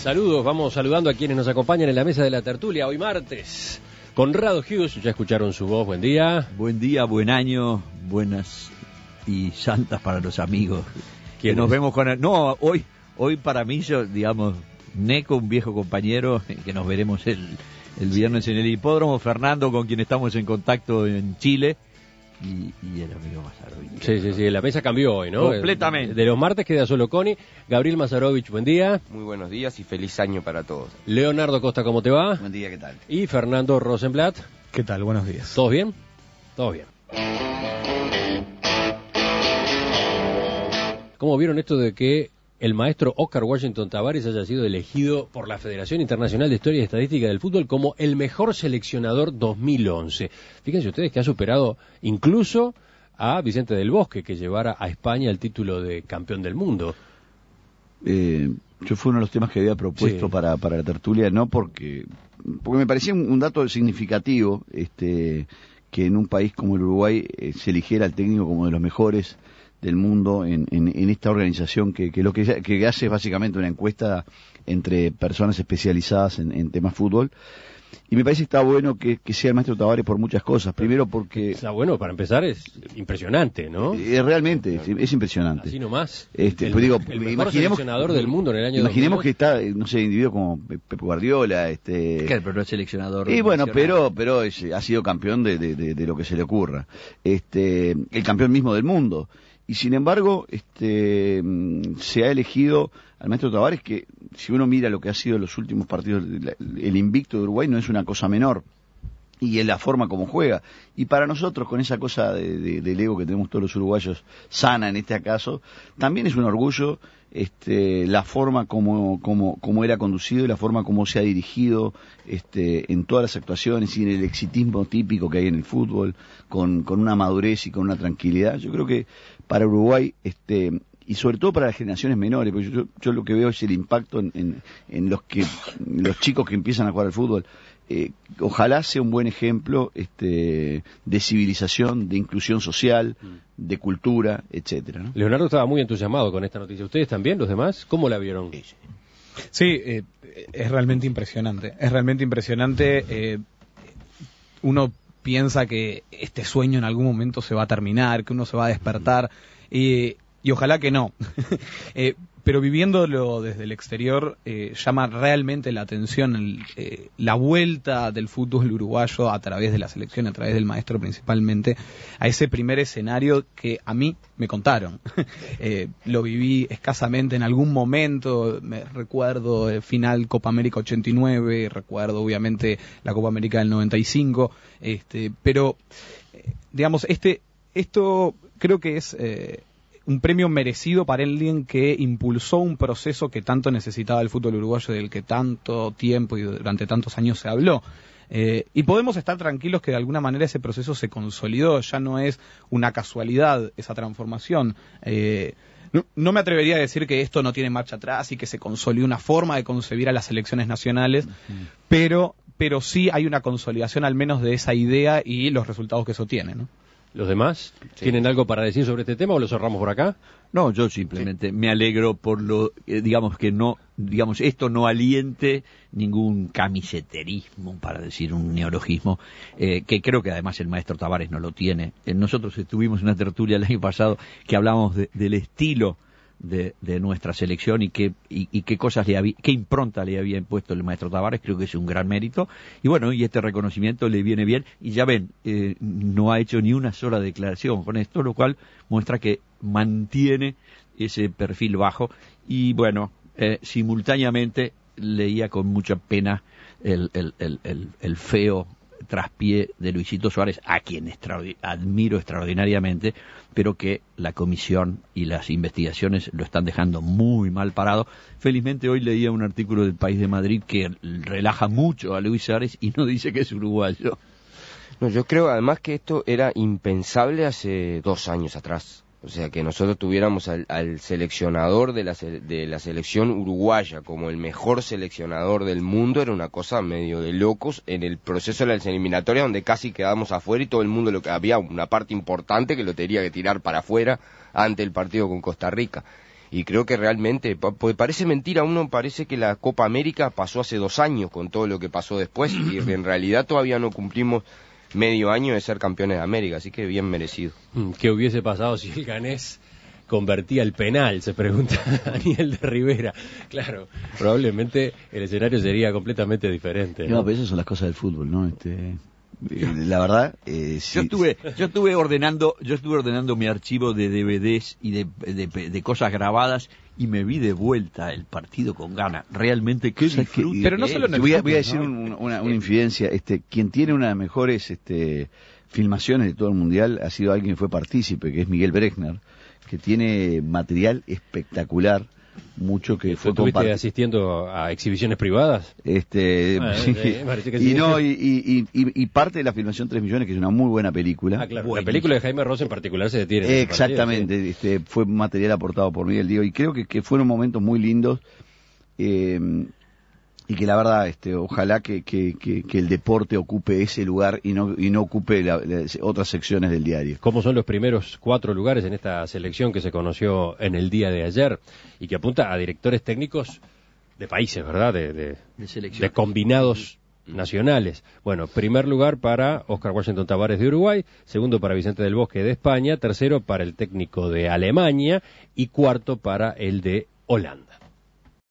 Saludos, vamos saludando a quienes nos acompañan en la mesa de la tertulia hoy martes. Conrado Hughes, ya escucharon su voz, buen día. Buen día, buen año, buenas y santas para los amigos. Que nos vemos con... No, hoy para mí, digamos, Neco, un viejo compañero, que nos veremos el viernes en el hipódromo, Fernando, con quien estamos en contacto en Chile, y el amigo Mazarovich. Sí, la mesa cambió hoy, ¿no? Completamente. De los martes queda solo Connie. Gabriel Mazarovich, buen día. Muy buenos días y feliz año para todos. Leonardo Costa, ¿cómo te va? Buen día, ¿qué tal? Y Fernando Rosenblatt. ¿Qué tal? Buenos días. ¿Todos bien? Todo bien. ¿Cómo vieron esto de que el maestro Oscar Washington Tabárez haya sido elegido por la Federación Internacional de Historia y Estadística del Fútbol como el mejor seleccionador 2011? Fíjense ustedes que ha superado incluso a Vicente del Bosque, que llevara a España el título de campeón del mundo. Yo fue uno de los temas que había propuesto para la tertulia, no porque me parecía un dato significativo que en un país como el Uruguay se eligiera al técnico como de los mejores del mundo en esta organización que lo que hace es básicamente una encuesta entre personas especializadas en temas fútbol. Y me parece que está bueno que sea el maestro Tabárez por muchas cosas. Primero porque... Está bueno, para empezar es impresionante, ¿no? Realmente, es impresionante. Así nomás. El mejor seleccionador del mundo en el año 2002. Que está, no sé, individuo como Pep Guardiola. Claro, pero no es seleccionador. Y bueno, pero ha sido campeón de lo que se le ocurra. El campeón mismo del mundo. Y sin embargo, se ha elegido al maestro Tabárez, que si uno mira lo que ha sido los últimos partidos, el invicto de Uruguay no es una cosa menor, y en la forma como juega. Y para nosotros, con esa cosa del ego que tenemos todos los uruguayos, sana en este caso, también es un orgullo la forma como era conducido y la forma como se ha dirigido en todas las actuaciones y en el exitismo típico que hay en el fútbol, con una madurez y con una tranquilidad. Yo creo que para Uruguay, y sobre todo para las generaciones menores, porque yo lo que veo es el impacto en los chicos que empiezan a jugar al fútbol. Ojalá sea un buen ejemplo de civilización, de inclusión social, de cultura, etcétera, ¿no? Leonardo estaba muy entusiasmado con esta noticia. ¿Ustedes también, los demás? ¿Cómo la vieron? Sí, es realmente impresionante. Es realmente impresionante. Uno piensa que este sueño en algún momento se va a terminar, que uno se va a despertar, y ojalá que no. Pero viviéndolo desde el exterior, llama realmente la atención la vuelta del fútbol uruguayo a través de la selección, a través del maestro principalmente, a ese primer escenario que a mí me contaron. Lo viví escasamente en algún momento, me recuerdo final Copa América 89, recuerdo obviamente la Copa América del 95, pero digamos, esto creo que es... un premio merecido para alguien que impulsó un proceso que tanto necesitaba el fútbol uruguayo, del que tanto tiempo y durante tantos años se habló. Y podemos estar tranquilos que de alguna manera ese proceso se consolidó, ya no es una casualidad esa transformación. No me atrevería a decir que esto no tiene marcha atrás y que se consolidó una forma de concebir a las selecciones nacionales, pero sí hay una consolidación al menos de esa idea y los resultados que eso tiene, ¿no? ¿Los demás tienen algo para decir sobre este tema o lo cerramos por acá? No, yo simplemente me alegro por esto no aliente ningún camiseterismo, para decir un neologismo, que creo que además el maestro Tabárez no lo tiene. Nosotros estuvimos en una tertulia el año pasado que hablábamos del estilo de nuestra selección y qué cosas qué impronta le había impuesto el maestro Tabárez. Creo que es un gran mérito, y bueno, y este reconocimiento le viene bien, y ya ven, no ha hecho ni una sola declaración con esto, lo cual muestra que mantiene ese perfil bajo. Y bueno, simultáneamente leía con mucha pena el feo traspié de Luisito Suárez, a quien admiro extraordinariamente, pero que la comisión y las investigaciones lo están dejando muy mal parado. Felizmente hoy leía un artículo del País de Madrid que relaja mucho a Luis Suárez y no dice que es uruguayo. No, yo creo además que esto era impensable hace 2 años atrás. O sea, que nosotros tuviéramos al seleccionador de la selección uruguaya como el mejor seleccionador del mundo era una cosa medio de locos en el proceso de las eliminatorias, donde casi quedamos afuera y todo el mundo había una parte importante que lo tenía que tirar para afuera ante el partido con Costa Rica. y creo que realmente, porque parece mentira, uno parece que la Copa América pasó hace 2 años con todo lo que pasó después, y en realidad todavía no cumplimos medio año de ser campeones de América, así que bien merecido. ¿Qué hubiese pasado si el ganés convertía el penal? Se pregunta Daniel de Rivera. Claro, probablemente el escenario sería completamente diferente, ¿no? No, pero esas son las cosas del fútbol, ¿no? La verdad, sí. Yo estuve ordenando mi archivo de DVDs y de cosas grabadas y me vi de vuelta el partido con Ghana. Realmente qué disfrute. Pero no solo en el voy a fútbol, decir ¿no? una infidencia. Quien tiene una de las mejores filmaciones de todo el mundial ha sido alguien que fue partícipe, que es Miguel Brechner, que tiene material espectacular. Mucho que fue ¿Estuviste compartido asistiendo a exhibiciones privadas? Sí. Parece que sí. Y parte de la filmación 3 millones, que es una muy buena película. Ah, claro. La película de Jaime Ross en particular se detiene en ese Exactamente, partido, sí. Fue material aportado por Miguel Diego, y creo que fueron momentos muy lindos, y que la verdad, ojalá que el deporte ocupe ese lugar y no ocupe otras secciones del diario. ¿Cómo son los primeros 4 lugares en esta selección que se conoció en el día de ayer y que apunta a directores técnicos de países, ¿verdad? De combinados nacionales? Bueno, primer lugar para Oscar Washington Tabárez de Uruguay, segundo para Vicente del Bosque de España, tercero para el técnico de Alemania y cuarto para el de Holanda.